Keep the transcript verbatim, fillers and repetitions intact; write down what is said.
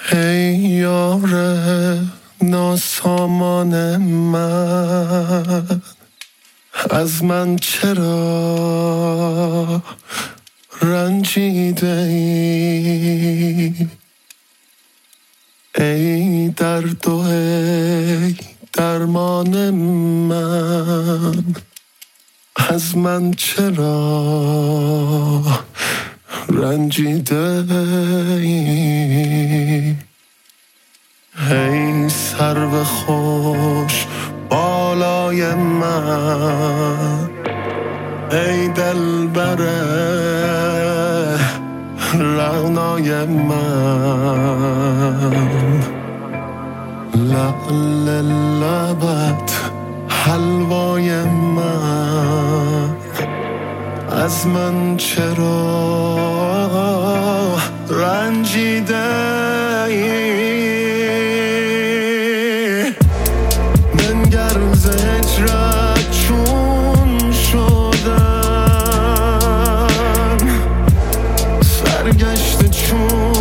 ای یار ناسامان من، از من چرا رنجیده ای؟ ای درد و ای درمان من، از من چرا رنجیده ای؟ ای سرو خوش بالای من، ای دلبر رعنای من، لعل لبت حلوای من، از من چرا رنجیده ای؟ بنگر ز هجرت چون شدم، سرگشته چون